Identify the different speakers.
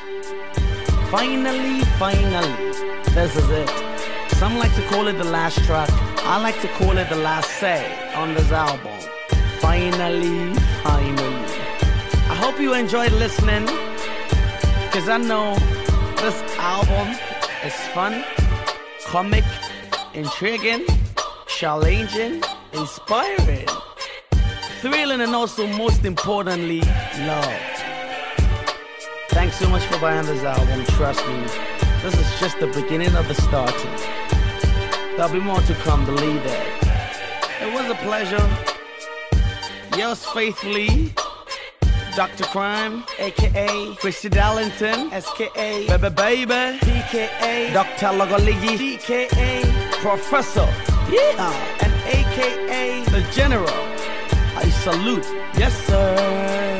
Speaker 1: Finally, this is it. Some like to call it the last track. I like to call it the last say on this album. Finally. I hope you enjoyed listening, because I know this album is fun, comic, intriguing, challenging, inspiring, thrilling, and also most importantly, love. Thanks so much for buying this album. Trust me, this is just the beginning of the starting. There'll be more to come, believe that. It was a pleasure. Yours faithfully, Dr. Crime, a.k.a. Christy Darlington, S.K.A. Baby, P.K.A. Dr. Logoligi, D.K.A. Professor, and a.k.a. The General. I salute. Yes, sir.